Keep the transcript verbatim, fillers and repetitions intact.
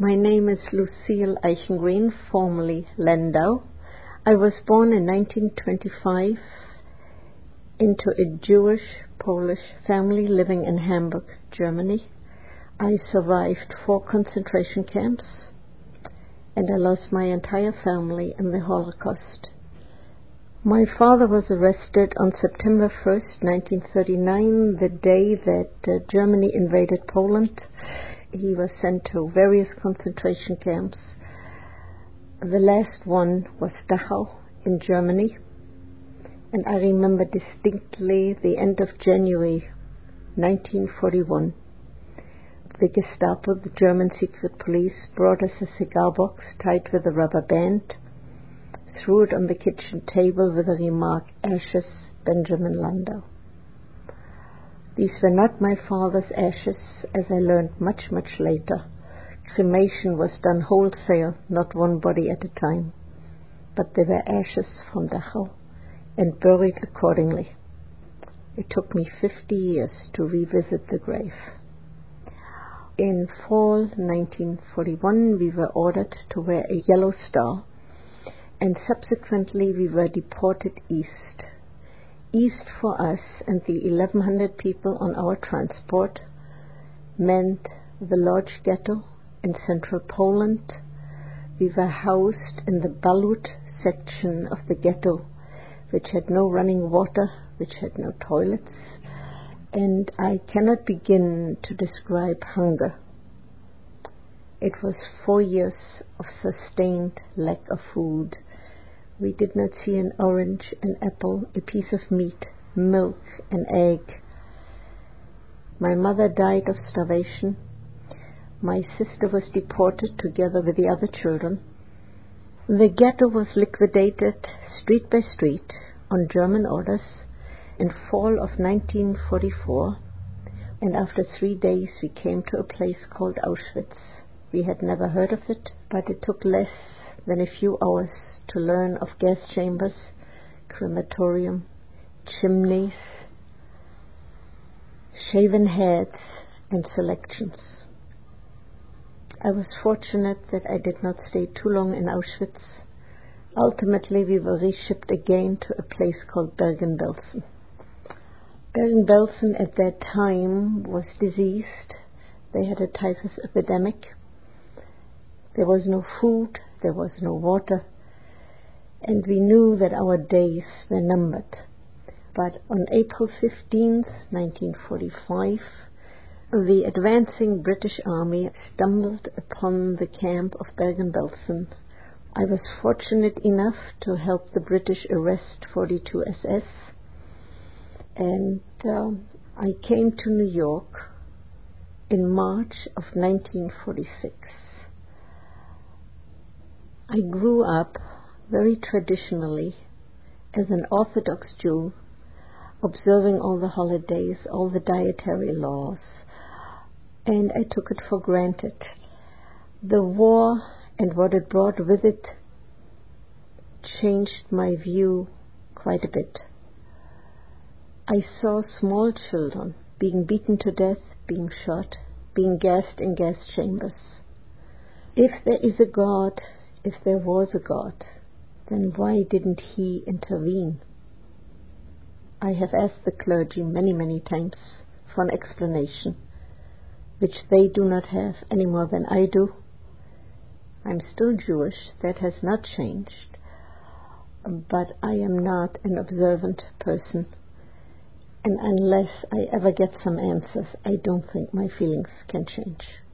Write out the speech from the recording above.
My name is Lucille Eichengreen, formerly Landau. I was born in nineteen twenty-five into a Jewish-Polish family living in Hamburg, Germany. I survived four concentration camps, and I lost my entire family in the Holocaust. My father was arrested on September first, nineteen thirty-nine, the day that uh, Germany invaded Poland. He was sent to various concentration camps. The last one was Dachau in Germany. And I remember distinctly the end of January nineteen forty-one. The Gestapo, the German secret police, brought us a cigar box tied with a rubber band, threw it on the kitchen table with the remark, "Ashes, Benjamin Landau." These were not my father's ashes, as I learned much, much later. Cremation was done wholesale, not one body at a time. But they were ashes from Dachau and buried accordingly. It took me fifty years to revisit the grave. In fall nineteen forty-one, we were ordered to wear a yellow star, and subsequently we were deported east. East for us and the eleven hundred people on our transport meant the Lodz ghetto in central Poland. We were housed in the Balut section of the ghetto, which had no running water, which had no toilets, and I cannot begin to describe hunger. It was four years of sustained lack of food. We did not see an orange, an apple, a piece of meat, milk, an egg. My mother died of starvation. My sister was deported together with the other children. The ghetto was liquidated street by street on German orders in fall of nineteen forty-four, and after three days we came to a place called Auschwitz. We had never heard of it, but it took less than a few hours to learn of gas chambers, crematorium, chimneys, shaven heads, and selections. I was fortunate that I did not stay too long in Auschwitz. Ultimately, we were reshipped again to a place called Bergen-Belsen. Bergen-Belsen at that time was diseased. They had a typhus epidemic. There was no food, there was no water, and we knew that our days were numbered. But on April fifteenth, nineteen forty-five, the advancing British Army stumbled upon the camp of Bergen-Belsen. I was fortunate enough to help the British arrest forty-two S S, and um, I came to New York in March of nineteen forty-six. I grew up very traditionally as an Orthodox Jew, observing all the holidays, all the dietary laws, and I took it for granted. The war and what it brought with it changed my view quite a bit. I saw small children being beaten to death, being shot, being gassed in gas chambers. If there is a God, if there was a God, then why didn't he intervene? I have asked the clergy many, many times for an explanation, which they do not have any more than I do. I'm still Jewish, that has not changed, but I am not an observant person, and unless I ever get some answers, I don't think my feelings can change.